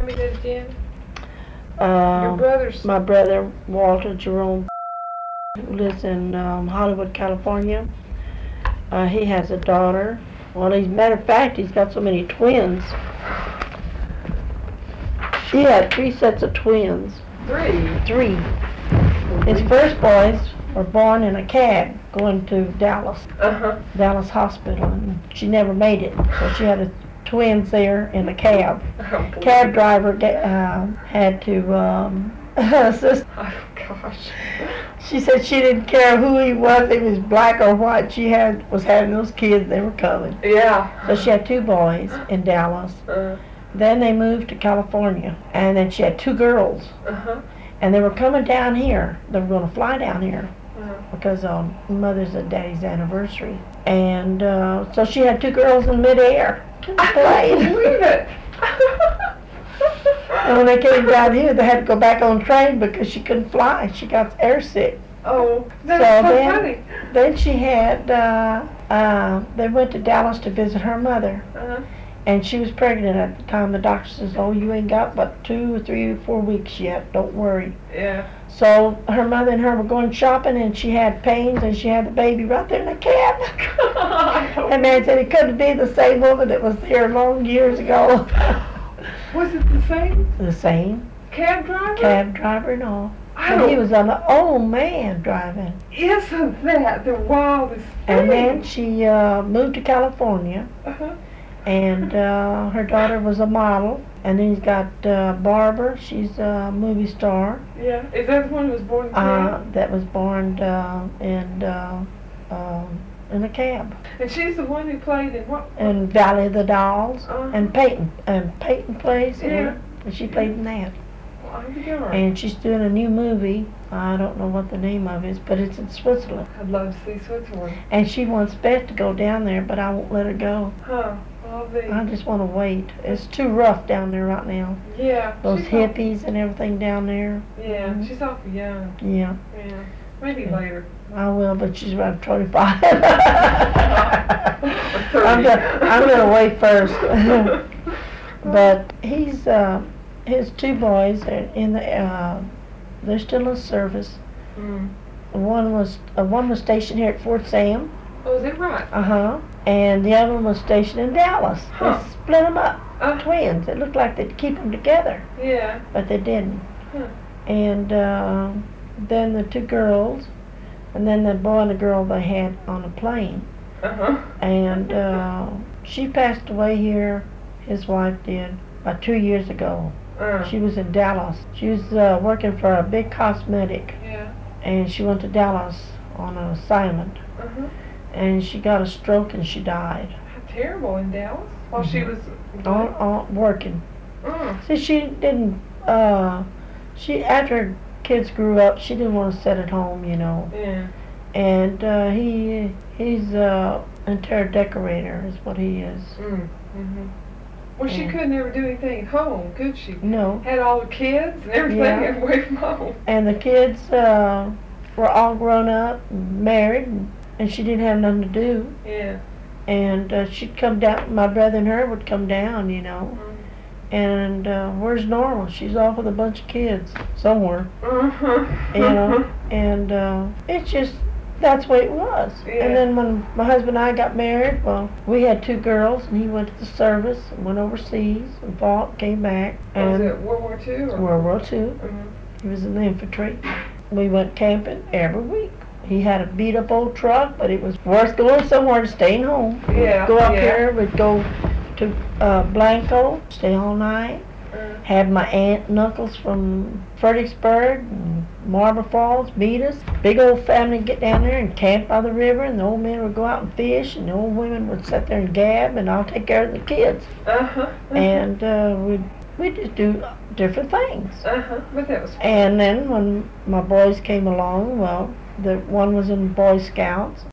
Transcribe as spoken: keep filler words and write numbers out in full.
me that again. Uh, Your brother's. My brother, Walter Jerome, lives in um, Hollywood, California. Uh, he has a daughter. Well, as a matter of fact, he's got so many twins. She had three sets of twins. Three? Three. His first boys were born in a cab going to Dallas, Uh-huh. Dallas Hospital, and she never made it. So she had a, twins there in a cab. Oh, boy. Cab driver get, uh, had to um, assist. Oh, gosh. She said she didn't care who he was, if he was black or white. She had was having those kids. They were coming. Yeah. So she had two boys in Dallas. Uh, Then they moved to California, and then she had two girls. uh-huh. And they were coming down here. They were going to fly down here Uh-huh. because on Mother's and Daddy's anniversary. And uh, so she had two girls in midair I playing. can't believe it. And when they came down here, they had to go back on train because she couldn't fly. She got airsick. Oh, that's So so, then- funny. Then she had, uh, uh, they went to Dallas to visit her mother. Uh-huh. And she was pregnant at the time. The doctor says, oh, you ain't got but two or three or four weeks yet. Don't worry. Yeah. So her mother and her were going shopping, and she had pains, and she had the baby right there in the cab. And man said it couldn't be the same woman that was here long years ago. Was it the same The same cab driver? cab driver and all. I And he don't- was an old man driving. Isn't that the wildest thing? And then she uh, moved to California, Uh-huh. and uh, her daughter was a model. And then he's got uh, Barbara. She's a movie star. Yeah. Is that the one who was born in the Uh, cab? that was born uh, in uh, um, in a cab. And she's the one who played in what? In Valley of the Dolls. Uh-huh. And Peyton. And Peyton plays in Yeah. it. And she played in that. Well, I'm darn. And she's doing a new movie. I don't know what the name of it is, but it's in Switzerland. I'd love to see Switzerland. And she wants Beth to go down there, but I won't let her go. Huh. Well, the, I just want to wait. It's too rough down there right now. yeah. Those she's aw- hippies and everything down there. Yeah. Mhm. She's awful young. Yeah, Yeah. Maybe Yeah. later. I will, but she's around twenty-five. thirty. I'm gonna, I'm gonna wait first. But he's, uh, his two boys are in the, uh, they're still in service. Mm. One was, uh, one was stationed here at Fort Sam. Oh, is that right? Uh-huh. And the other one was stationed in Dallas. Huh. They split them up. Uh, Twins. It looked like they'd keep them together, yeah. but they didn't. Huh. And uh, then the two girls, and then the boy and the girl they had on a plane. Uh-huh. And uh, she passed away here, his wife did, about two years ago. Uh, She was in Dallas. She was uh, working for a big cosmetic, yeah. and she went to Dallas on an assignment. Uh-huh. And she got a stroke and she died. How terrible in Dallas. While she Mhm. was On, on working. Mm. See, she didn't, uh, she, after her kids grew up, she didn't want to sit at home, you know. Yeah. And, uh, he, he's, uh, interior decorator is what he is. Mm. Mm-hmm. Well, she Yeah. couldn't ever do anything at home, could she? No. Had all the kids and everything Yeah. away from home. And the kids, uh, were all grown up and married, and, and she didn't have nothing to do. Yeah. And, uh, she'd come down, my brother and her would come down, you know. Mm. And, uh, where's Norma? She's off with a bunch of kids somewhere. Uh-huh. You know, and uh, it's just, that's the way it was. Yeah. And then when my husband and I got married, well, we had two girls, and he went to the service and went overseas and fought, came back. Was And it World War Two? Or? World War Two, Mhm. he was in the infantry. We went camping every week. He had a beat up old truck, but it was worth going somewhere to staying home. Yeah. Go up yeah. here, we'd go to uh, Blanco, stay all night. Uh, Had my aunt and uncles from Fredericksburg and Marble Falls meet us. Big old family get down there and camp by the river, and the old men would go out and fish, and the old women would sit there and gab, and I'll take care of the kids. uh-huh. uh-huh. And uh, we'd, we'd just do different things. Uh-huh. But that was fun. And then when my boys came along, well, the one was in Boy Scouts,